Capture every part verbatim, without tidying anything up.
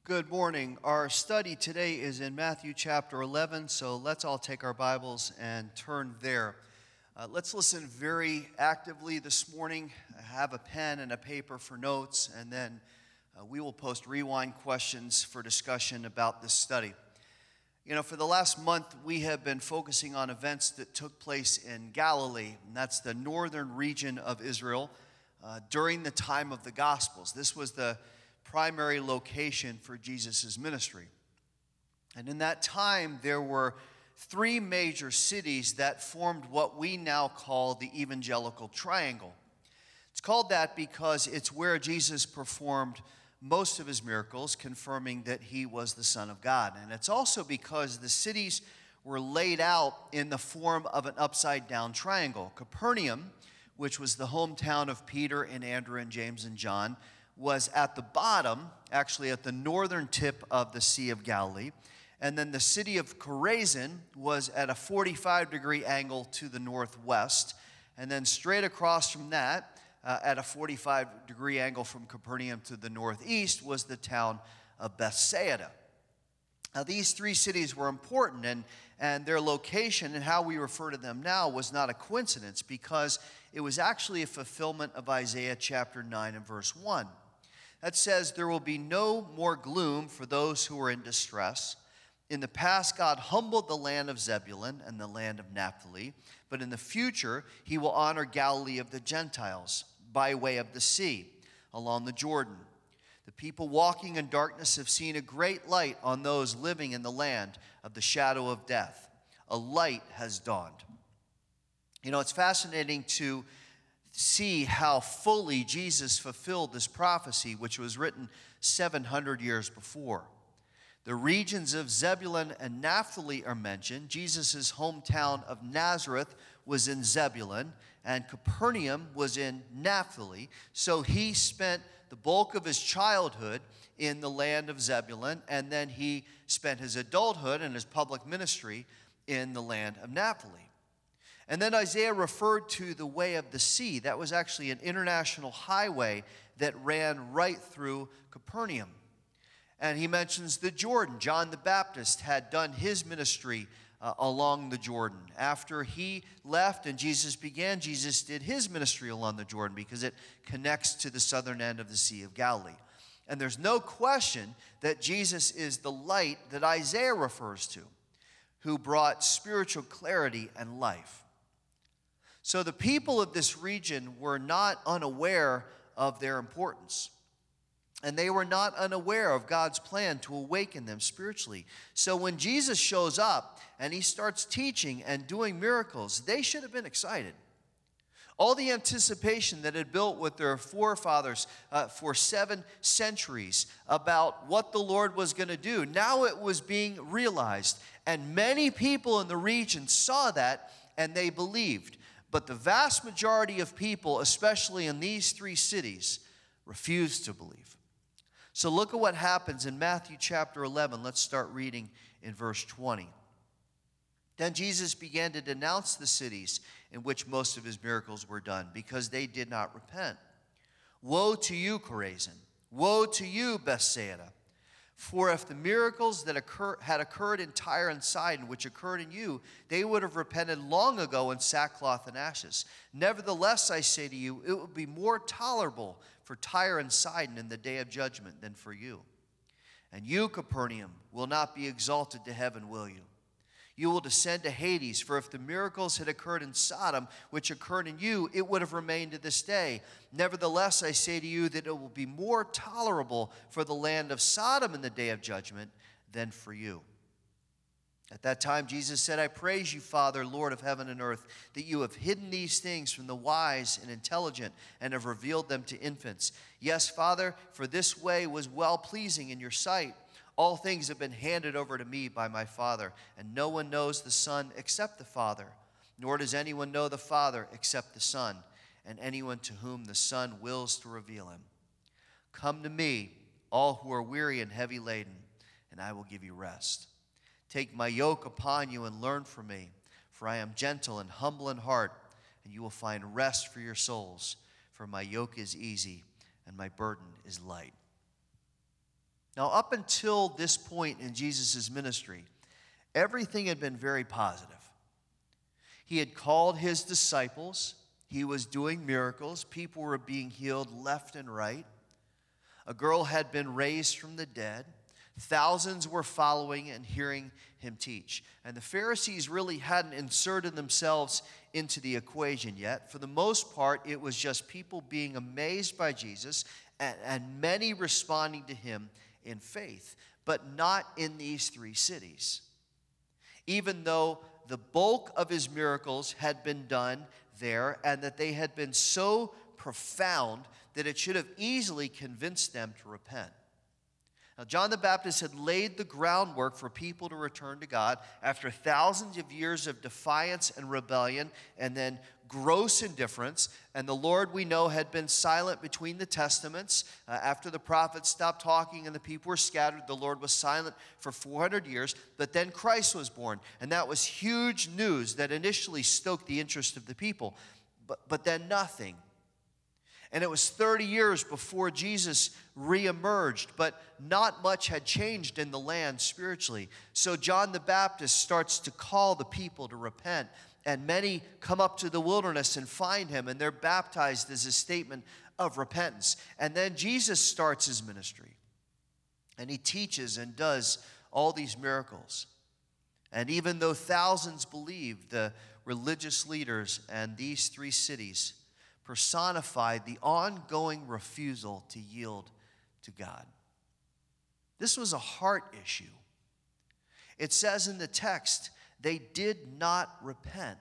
Good morning. Our study today is in Matthew chapter eleven, so let's all take our Bibles and turn there. Uh, let's listen very actively this morning. Have a pen and a paper for notes, and then uh, we will post rewind questions for discussion about this study. You know, for the last month, we have been focusing on events that took place in Galilee, and that's the northern region of Israel, uh, during the time of the Gospels. This was the primary location for Jesus' ministry. And in that time, there were three major cities that formed what we now call the Evangelical Triangle. It's called that because it's where Jesus performed most of his miracles, confirming that he was the Son of God. And it's also because the cities were laid out in the form of an upside-down triangle. Capernaum, which was the hometown of Peter and Andrew and James and John, was at the bottom, actually at the northern tip of the Sea of Galilee. And then the city of Chorazin was at a forty-five degree angle to the northwest. And then straight across from that, uh, at a forty-five degree angle from Capernaum to the northeast, was the town of Bethsaida. Now, these three cities were important, and, and their location and how we refer to them now was not a coincidence, because it was actually a fulfillment of Isaiah chapter nine and verse one. That says, "There will be no more gloom for those who are in distress. In the past, God humbled the land of Zebulun and the land of Naphtali, but in the future, he will honor Galilee of the Gentiles by way of the sea, along the Jordan. The people walking in darkness have seen a great light on those living in the land of the shadow of death. A light has dawned." You know, it's fascinating to see how fully Jesus fulfilled this prophecy, which was written seven hundred years before. The regions of Zebulun and Naphtali are mentioned. Jesus' hometown of Nazareth was in Zebulun, and Capernaum was in Naphtali. So he spent the bulk of his childhood in the land of Zebulun, and then he spent his adulthood and his public ministry in the land of Naphtali. And then Isaiah referred to the way of the sea. That was actually an international highway that ran right through Capernaum. And he mentions the Jordan. John the Baptist had done his ministry uh, along the Jordan. After he left and Jesus began, Jesus did his ministry along the Jordan because it connects to the southern end of the Sea of Galilee. And there's no question that Jesus is the light that Isaiah refers to, who brought spiritual clarity and life. So the people of this region were not unaware of their importance. And they were not unaware of God's plan to awaken them spiritually. So when Jesus shows up and he starts teaching and doing miracles, they should have been excited. All the anticipation that had built with their forefathers uh, for seven centuries about what the Lord was going to do, now it was being realized. And many people in the region saw that and they believed. But the vast majority of people, especially in these three cities, refused to believe. So look at what happens in Matthew chapter eleven. Let's start reading in verse twenty. "Then Jesus began to denounce the cities in which most of his miracles were done, because they did not repent. 'Woe to you, Chorazin! Woe to you, Bethsaida! For if the miracles that occur, had occurred in Tyre and Sidon, which occurred in you, they would have repented long ago in sackcloth and ashes. Nevertheless, I say to you, it would be more tolerable for Tyre and Sidon in the day of judgment than for you. And you, Capernaum, will not be exalted to heaven, will you? You will descend to Hades, for if the miracles had occurred in Sodom, which occurred in you, it would have remained to this day. Nevertheless, I say to you that it will be more tolerable for the land of Sodom in the day of judgment than for you.' At that time, Jesus said, 'I praise you, Father, Lord of heaven and earth, that you have hidden these things from the wise and intelligent and have revealed them to infants. Yes, Father, for this way was well-pleasing in your sight. All things have been handed over to me by my Father, and no one knows the Son except the Father, nor does anyone know the Father except the Son, and anyone to whom the Son wills to reveal him. Come to me, all who are weary and heavy laden, and I will give you rest. Take my yoke upon you and learn from me, for I am gentle and humble in heart, and you will find rest for your souls. For my yoke is easy and my burden is light.'" Now, up until this point in Jesus' ministry, everything had been very positive. He had called his disciples. He was doing miracles. People were being healed left and right. A girl had been raised from the dead. Thousands were following and hearing him teach. And the Pharisees really hadn't inserted themselves into the equation yet. For the most part, it was just people being amazed by Jesus and, and many responding to him in faith, but not in these three cities. Even though the bulk of his miracles had been done there and that they had been so profound that it should have easily convinced them to repent. Now, John the Baptist had laid the groundwork for people to return to God after thousands of years of defiance and rebellion and then gross indifference. And the Lord, we know, had been silent between the testaments. Uh, after the prophets stopped talking and the people were scattered, the Lord was silent for four hundred years. But then Christ was born, and that was huge news that initially stoked the interest of the people. But, but then nothing. And it was thirty years before Jesus reemerged, but not much had changed in the land spiritually. So John the Baptist starts to call the people to repent, and many come up to the wilderness and find him, and they're baptized as a statement of repentance. And then Jesus starts his ministry, and he teaches and does all these miracles. And even though thousands believed, the religious leaders and these three cities personified the ongoing refusal to yield to God. This was a heart issue. It says in the text, they did not repent.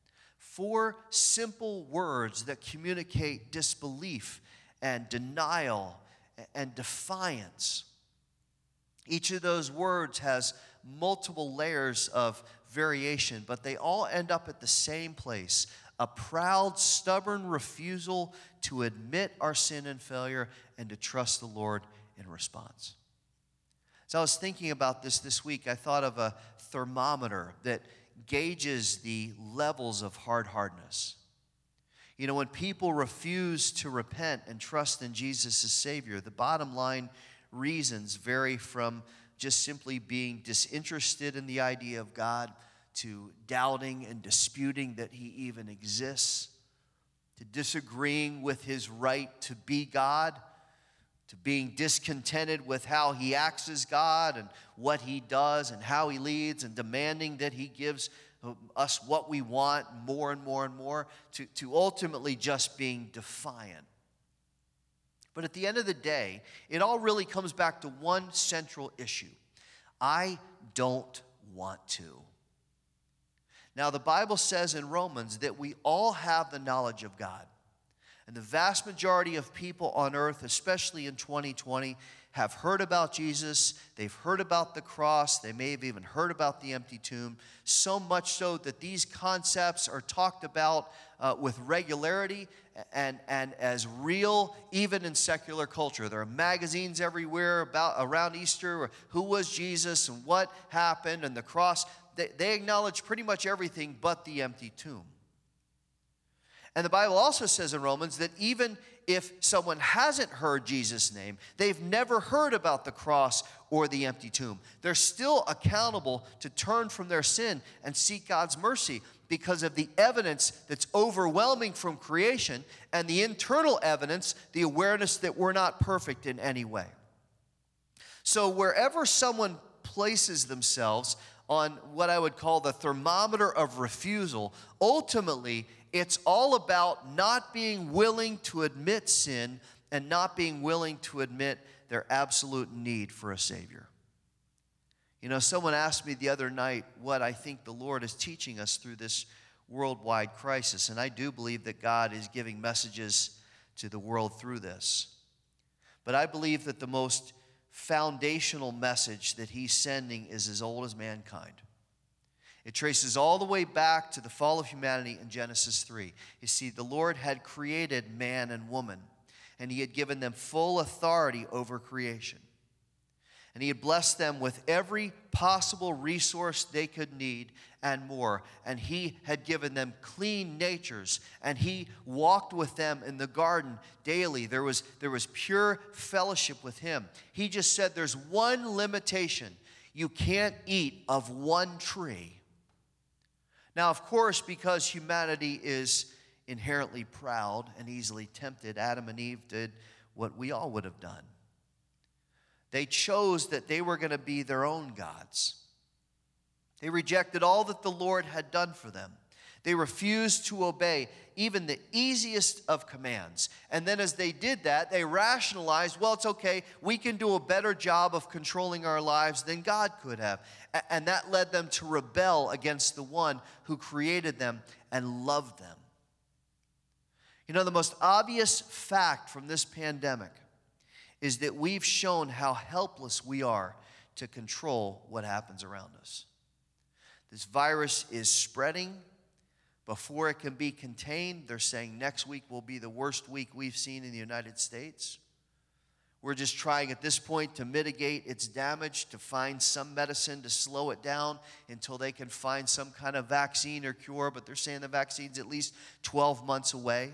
Four simple words that communicate disbelief and denial and defiance. Each of those words has multiple layers of variation, but they all end up at the same place. A proud, stubborn refusal to admit our sin and failure and to trust the Lord in response. As I was thinking about this this week, I thought of a thermometer that gauges the levels of hard-hardness. You know, when people refuse to repent and trust in Jesus as Savior, the bottom line reasons vary from just simply being disinterested in the idea of God to doubting and disputing that he even exists, to disagreeing with his right to be God, to being discontented with how he acts as God and what he does and how he leads, and demanding that he gives us what we want more and more and more, to, to ultimately just being defiant. But at the end of the day, it all really comes back to one central issue. I don't want to. Now, the Bible says in Romans that we all have the knowledge of God. And the vast majority of people on earth, especially in twenty twenty, have heard about Jesus. They've heard about the cross. They may have even heard about the empty tomb. So much so that these concepts are talked about uh, with regularity and, and as real, even in secular culture. There are magazines everywhere about around Easter, who was Jesus and what happened and the cross. They, they acknowledge pretty much everything but the empty tomb. And the Bible also says in Romans that even if someone hasn't heard Jesus' name, they've never heard about the cross or the empty tomb, they're still accountable to turn from their sin and seek God's mercy because of the evidence that's overwhelming from creation and the internal evidence, the awareness that we're not perfect in any way. So wherever someone places themselves on what I would call the thermometer of refusal, ultimately, it's all about not being willing to admit sin and not being willing to admit their absolute need for a Savior. You know, someone asked me the other night what I think the Lord is teaching us through this worldwide crisis, and I do believe that God is giving messages to the world through this. But I believe that the most foundational message that he's sending is as old as mankind. It traces all the way back to the fall of humanity in Genesis three. You see, the Lord had created man and woman, and he had given them full authority over creation. And he had blessed them with every possible resource they could need and more. And he had given them clean natures. And he walked with them in the garden daily. There was, there was pure fellowship with him. He just said there's one limitation. You can't eat of one tree. Now, of course, because humanity is inherently proud and easily tempted, Adam and Eve did what we all would have done. They chose that they were going to be their own gods. They rejected all that the Lord had done for them. They refused to obey even the easiest of commands. And then as they did that, they rationalized, well, it's okay, we can do a better job of controlling our lives than God could have. And that led them to rebel against the one who created them and loved them. You know, the most obvious fact from this pandemic is that we've shown how helpless we are to control what happens around us. This virus is spreading before it can be contained. They're saying next week will be the worst week we've seen in the United States. We're just trying at this point to mitigate its damage, to find some medicine to slow it down until they can find some kind of vaccine or cure, but they're saying the vaccine's at least twelve months away.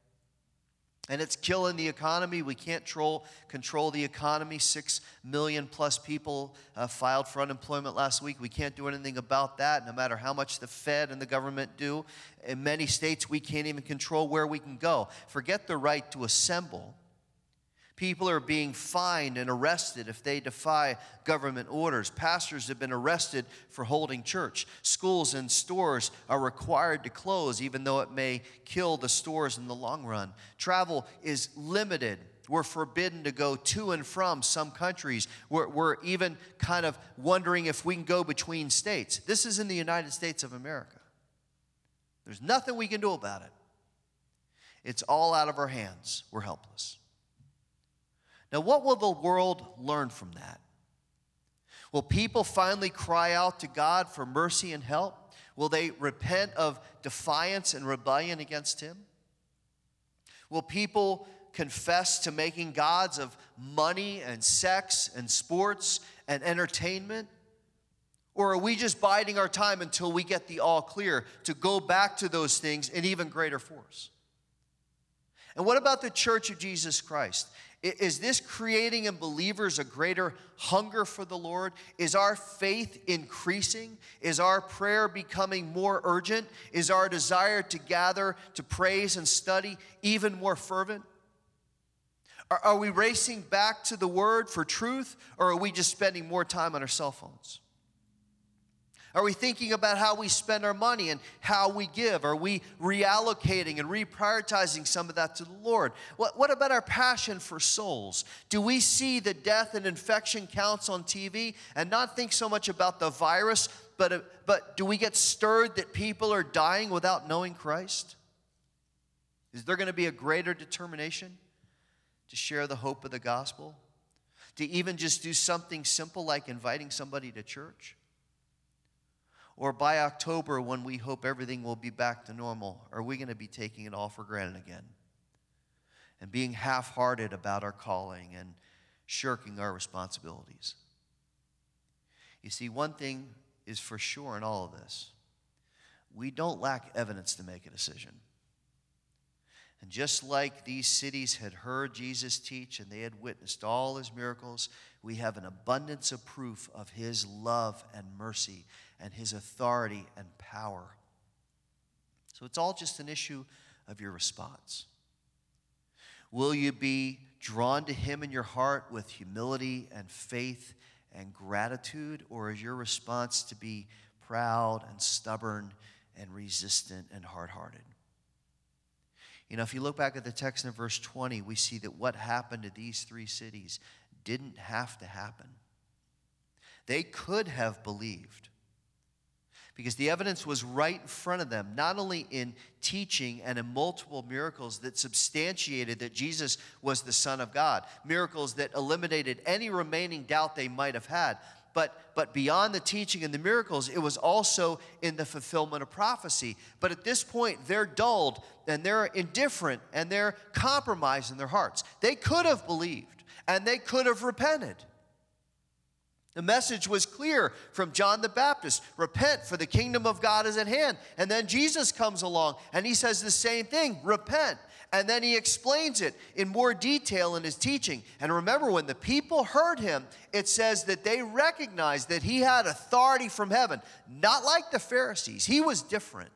And it's killing the economy. We can't control, control the economy. Six million plus people uh, filed for unemployment last week. We can't do anything about that, no matter how much the Fed and the government do. In many states, we can't even control where we can go. Forget the right to assemble. People are being fined and arrested if they defy government orders. Pastors have been arrested for holding church. Schools and stores are required to close, even though it may kill the stores in the long run. Travel is limited. We're forbidden to go to and from some countries. We're, we're even kind of wondering if we can go between states. This is in the United States of America. There's nothing we can do about it. It's all out of our hands. We're helpless. Now, what will the world learn from that? Will people finally cry out to God for mercy and help? Will they repent of defiance and rebellion against him? Will people confess to making gods of money and sex and sports and entertainment? Or are we just biding our time until we get the all clear to go back to those things in even greater force? And what about the Church of Jesus Christ? Is this creating in believers a greater hunger for the Lord? Is our faith increasing? Is our prayer becoming more urgent? Is our desire to gather, to praise and study even more fervent? Are, are we racing back to the Word for truth, or are we just spending more time on our cell phones? Are we thinking about how we spend our money and how we give? Are we reallocating and reprioritizing some of that to the Lord? What, what about our passion for souls? Do we see the death and infection counts on T V and not think so much about the virus, but, but do we get stirred that people are dying without knowing Christ? Is there going to be a greater determination to share the hope of the gospel? To even just do something simple like inviting somebody to church? Or by October, when we hope everything will be back to normal, are we going to be taking it all for granted again? And being half-hearted about our calling and shirking our responsibilities? You see, one thing is for sure in all of this. We don't lack evidence to make a decision. And just like these cities had heard Jesus teach and they had witnessed all his miracles, we have an abundance of proof of his love and mercy and his authority and power. So it's all just an issue of your response. Will you be drawn to him in your heart with humility and faith and gratitude, or is your response to be proud and stubborn and resistant and hard-hearted? You know, if you look back at the text in verse twenty, we see that what happened to these three cities didn't have to happen. They could have believed, because the evidence was right in front of them, not only in teaching and in multiple miracles that substantiated that Jesus was the Son of God, miracles that eliminated any remaining doubt they might have had, but, but beyond the teaching and the miracles, it was also in the fulfillment of prophecy. But at this point, they're dulled, and they're indifferent, and they're compromised in their hearts. They could have believed, and they could have repented. The message was clear from John the Baptist. Repent, for the kingdom of God is at hand. And then Jesus comes along and he says the same thing, repent. And then he explains it in more detail in his teaching. And remember, when the people heard him, it says that they recognized that he had authority from heaven. Not like the Pharisees. He was different.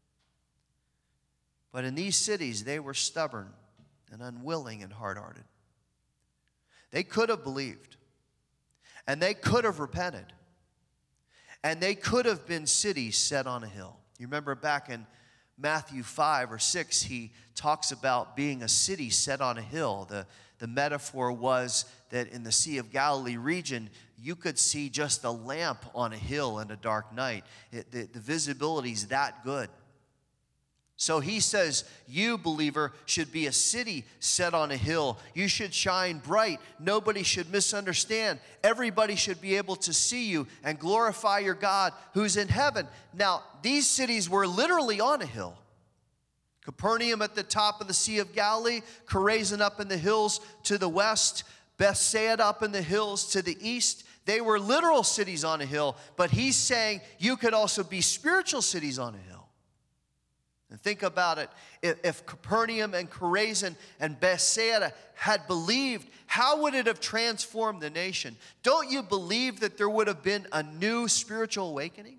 But in these cities, they were stubborn and unwilling and hard-hearted. They could have believed. And they could have repented. And they could have been cities set on a hill. You remember back in Matthew five or six, he talks about being a city set on a hill. The, the metaphor was that in the Sea of Galilee region, you could see just a lamp on a hill in a dark night. It, the, the visibility is that good. So he says, you, believer, should be a city set on a hill. You should shine bright. Nobody should misunderstand. Everybody should be able to see you and glorify your God who's in heaven. Now, these cities were literally on a hill. Capernaum at the top of the Sea of Galilee, Chorazin up in the hills to the west, Bethsaida up in the hills to the east. They were literal cities on a hill, but he's saying you could also be spiritual cities on a hill. And think about it, if, if Capernaum and Chorazin and Bethsaida had believed, how would it have transformed the nation? Don't you believe that there would have been a new spiritual awakening?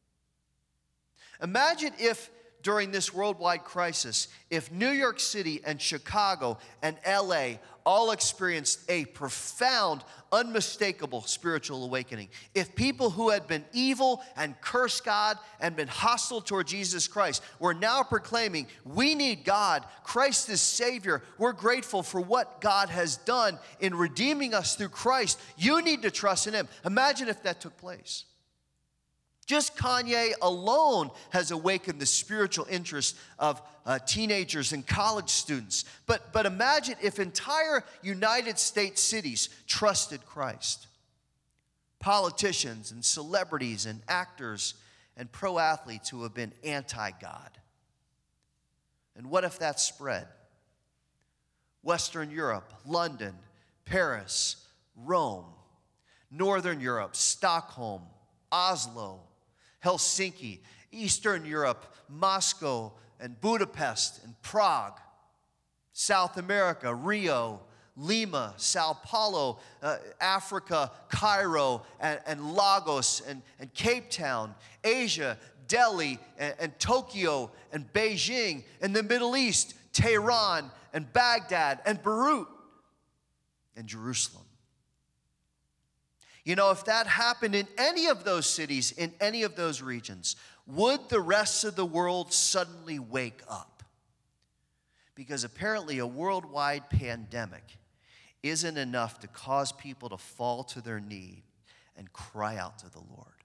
Imagine if during this worldwide crisis, if New York City and Chicago and L A all experienced a profound, unmistakable spiritual awakening. If people who had been evil and cursed God and been hostile toward Jesus Christ were now proclaiming, we need God, Christ is Savior, we're grateful for what God has done in redeeming us through Christ, you need to trust in Him. Imagine if that took place. Just Kanye alone has awakened the spiritual interest of uh, teenagers and college students. But, but imagine if entire United States cities trusted Christ. Politicians and celebrities and actors and pro athletes who have been anti-God. And what if that spread? Western Europe, London, Paris, Rome, Northern Europe, Stockholm, Oslo, Helsinki, Eastern Europe, Moscow, and Budapest, and Prague, South America, Rio, Lima, Sao Paulo, uh, Africa, Cairo, and, and Lagos, and, and Cape Town, Asia, Delhi, and, and Tokyo, and Beijing, and the Middle East, Tehran, and Baghdad, and Beirut, and Jerusalem. You know, if that happened in any of those cities, in any of those regions, would the rest of the world suddenly wake up? Because apparently a worldwide pandemic isn't enough to cause people to fall to their knee and cry out to the Lord.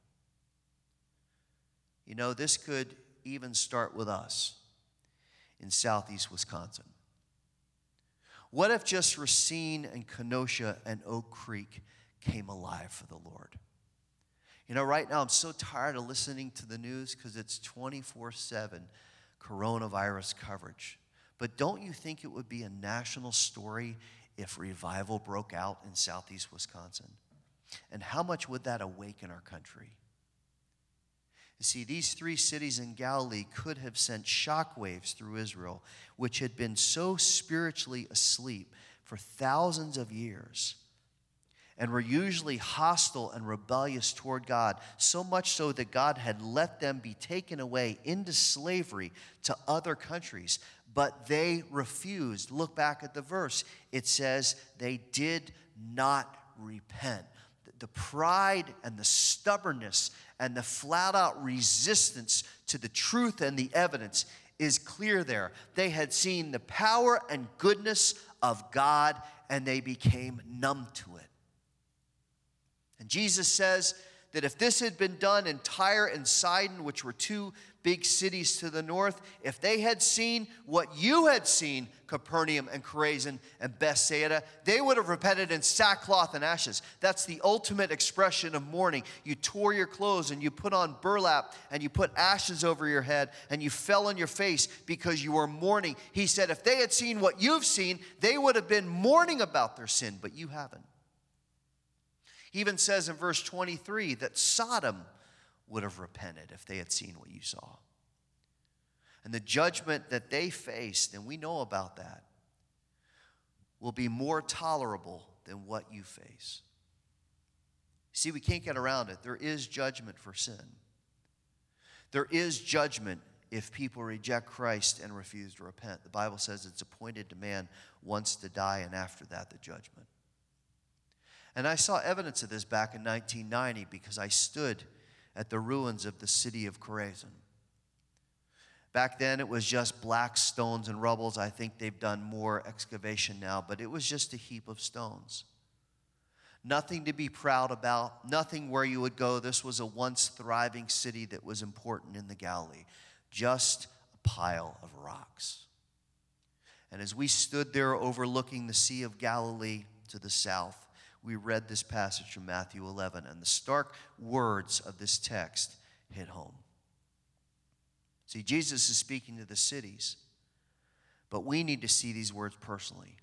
You know, this could even start with us in southeast Wisconsin. What if just Racine and Kenosha and Oak Creek came alive for the Lord? You know, right now I'm so tired of listening to the news because it's twenty-four seven coronavirus coverage. But don't you think it would be a national story if revival broke out in southeast Wisconsin? And how much would that awaken our country? You see, these three cities in Galilee could have sent shockwaves through Israel, which had been so spiritually asleep for thousands of years, and were usually hostile and rebellious toward God, so much so that God had let them be taken away into slavery to other countries. But they refused. Look back at the verse. It says they did not repent. The pride and the stubbornness and the flat-out resistance to the truth and the evidence is clear there. They had seen the power and goodness of God, and they became numb to it. And Jesus says that if this had been done in Tyre and Sidon, which were two big cities to the north, if they had seen what you had seen, Capernaum and Chorazin and Bethsaida, they would have repented in sackcloth and ashes. That's the ultimate expression of mourning. You tore your clothes and you put on burlap and you put ashes over your head and you fell on your face because you were mourning. He said if they had seen what you've seen, they would have been mourning about their sin, but you haven't. He even says in verse twenty-three that Sodom would have repented if they had seen what you saw. And the judgment that they faced, and we know about that, will be more tolerable than what you face. See, we can't get around it. There is judgment for sin. There is judgment if people reject Christ and refuse to repent. The Bible says it's appointed to man once to die, and after that, the judgment. And I saw evidence of this back in nineteen ninety because I stood at the ruins of the city of Chorazin. Back then, it was just black stones and rubbles. I think they've done more excavation now, but it was just a heap of stones. Nothing to be proud about, nothing where you would go. This was a once thriving city that was important in the Galilee. Just a pile of rocks. And as we stood there overlooking the Sea of Galilee to the south, we read this passage from Matthew eleven, and the stark words of this text hit home. See, Jesus is speaking to the cities, but we need to see these words personally.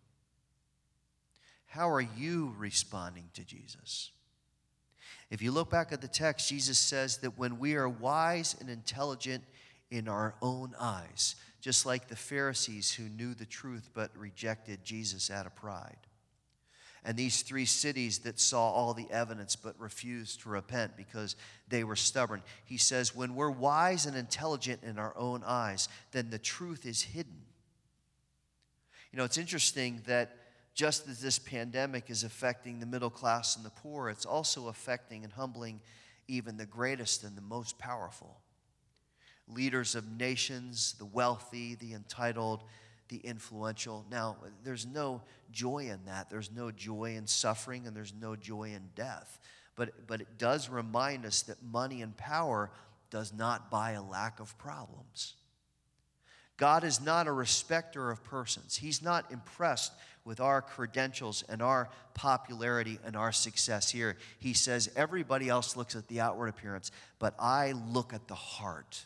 How are you responding to Jesus? If you look back at the text, Jesus says that when we are wise and intelligent in our own eyes, just like the Pharisees who knew the truth but rejected Jesus out of pride, and these three cities that saw all the evidence but refused to repent because they were stubborn. He says, when we're wise and intelligent in our own eyes, then the truth is hidden. You know, it's interesting that just as this pandemic is affecting the middle class and the poor, it's also affecting and humbling even the greatest and the most powerful. Leaders of nations, the wealthy, the entitled, the influential. Now, there's no joy in that. There's no joy in suffering, and there's no joy in death. But, but it does remind us that money and power does not buy a lack of problems. God is not a respecter of persons. He's not impressed with our credentials and our popularity and our success here. He says everybody else looks at the outward appearance, but I look at the heart.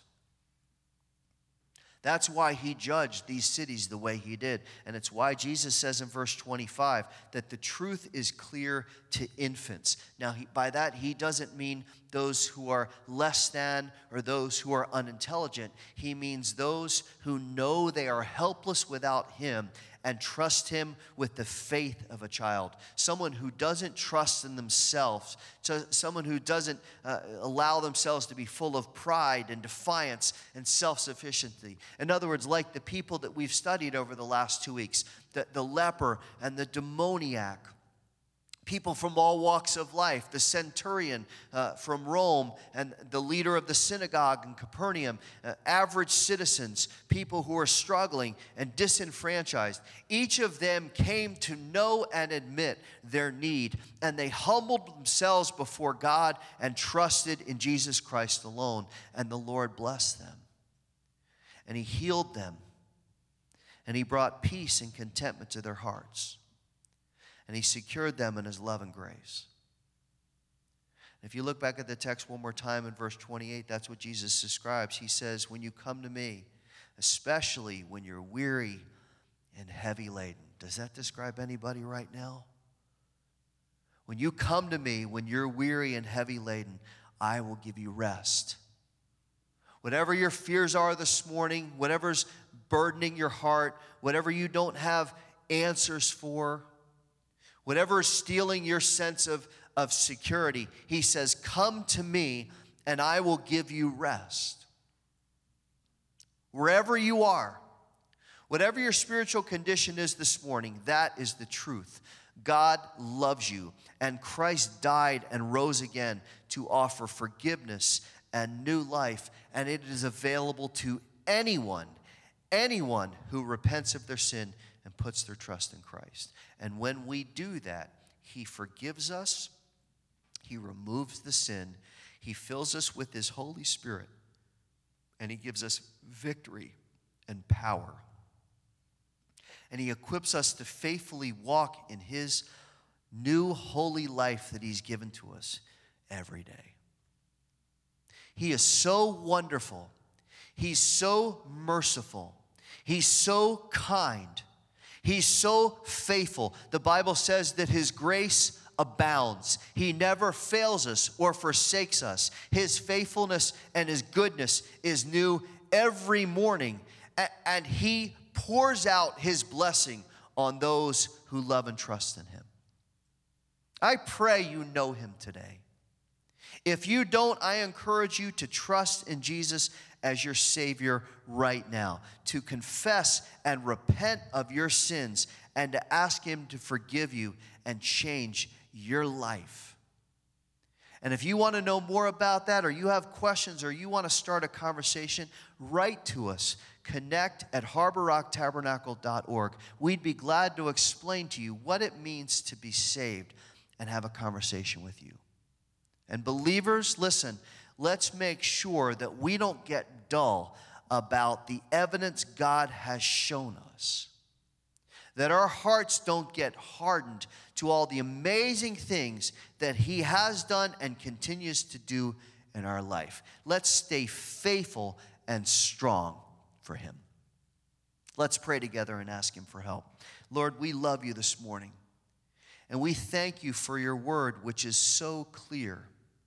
That's why he judged these cities the way he did. And it's why Jesus says in verse twenty-five that the truth is clear to infants. Now, he, by that, he doesn't mean those who are less than or those who are unintelligent. He means those who know they are helpless without him and trust him with the faith of a child. Someone who doesn't trust in themselves, someone who doesn't uh, allow themselves to be full of pride and defiance and self-sufficiency. In other words, like the people that we've studied over the last two weeks, the, the leper and the demoniac, people from all walks of life, the centurion uh, from Rome and the leader of the synagogue in Capernaum, uh, average citizens, people who are struggling and disenfranchised. Each of them came to know and admit their need, and they humbled themselves before God and trusted in Jesus Christ alone, and the Lord blessed them. And he healed them, and he brought peace and contentment to their hearts. And he secured them in his love and grace. If you look back at the text one more time in verse twenty-eight, that's what Jesus describes. He says, when you come to me, especially when you're weary and heavy laden. Does that describe anybody right now? When you come to me, when you're weary and heavy laden, I will give you rest. Whatever your fears are this morning, whatever's burdening your heart, whatever you don't have answers for, whatever is stealing your sense of, of security, he says, come to me and I will give you rest. Wherever you are, whatever your spiritual condition is this morning, that is the truth. God loves you, and Christ died and rose again to offer forgiveness and new life, and it is available to anyone, anyone who repents of their sin and puts their trust in Christ. And when we do that, he forgives us, he removes the sin, he fills us with his Holy Spirit, and he gives us victory and power. And he equips us to faithfully walk in his new holy life that he's given to us every day. He is so wonderful. He's so merciful. He's so kind. He's so faithful. The Bible says that his grace abounds. He never fails us or forsakes us. His faithfulness and his goodness is new every morning. And he pours out his blessing on those who love and trust in him. I pray you know him today. If you don't, I encourage you to trust in Jesus as your Savior right now, to confess and repent of your sins and to ask him to forgive you and change your life. And if you want to know more about that, or you have questions, or you want to start a conversation, write to us. Connect at harbor rock tabernacle dot org. We'd be glad to explain to you what it means to be saved and have a conversation with you. And believers, listen, let's make sure that we don't get dull about the evidence God has shown us. That our hearts don't get hardened to all the amazing things that he has done and continues to do in our life. Let's stay faithful and strong for him. Let's pray together and ask him for help. Lord, we love you this morning. And we thank you for your word, which is so clear.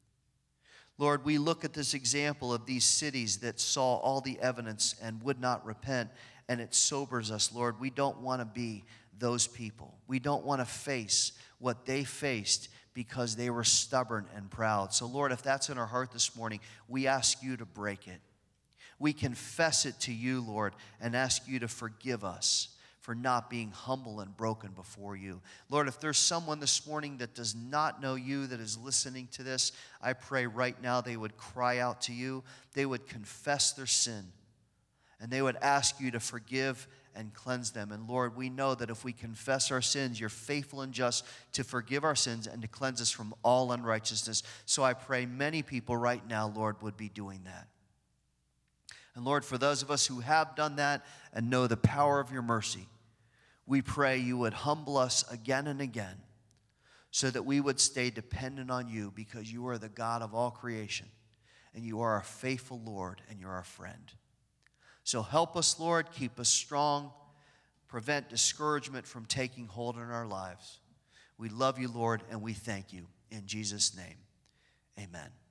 Lord, we look at this example of these cities that saw all the evidence and would not repent, and it sobers us, Lord. We don't want to be those people. We don't want to face what they faced because they were stubborn and proud. So, Lord, if that's in our heart this morning, we ask you to break it. We confess it to you, Lord, and ask you to forgive us for not being humble and broken before you. Lord, if there's someone this morning that does not know you, that is listening to this, I pray right now they would cry out to you, they would confess their sin, and they would ask you to forgive and cleanse them. And Lord, we know that if we confess our sins, you're faithful and just to forgive our sins and to cleanse us from all unrighteousness. So I pray many people right now, Lord, would be doing that. And Lord, for those of us who have done that and know the power of your mercy, we pray you would humble us again and again so that we would stay dependent on you, because you are the God of all creation and you are our faithful Lord and you're our friend. So help us, Lord, keep us strong, prevent discouragement from taking hold in our lives. We love you, Lord, and we thank you. In Jesus' name, amen.